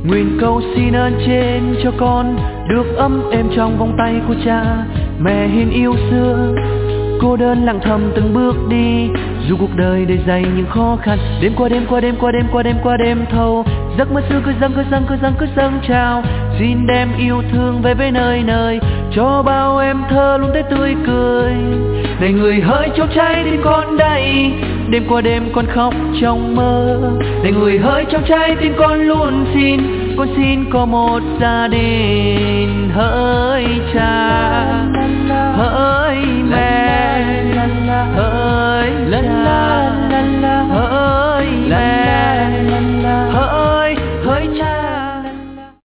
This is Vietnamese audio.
Nguyện cầu xin ơn trên cho con được ấm êm trong vòng tay của cha. Mẹ hiền yêu xưa, cô đơn lặng thầm từng bước đi, dù cuộc đời đầy dày những khó khăn. Đêm qua đêm qua đêm qua đêm qua đêm qua đêm thâu, giấc mơ xưa cứ dâng trao. Xin đem yêu thương về với nơi nơi, cho bao em thơ luôn thấy tươi cười. Này người hỡi trong trái tim con đây, đêm qua đêm con khóc trong mơ. Này người hỡi trong trái tim con luôn xin, con xin có một gia đình hỡi cha.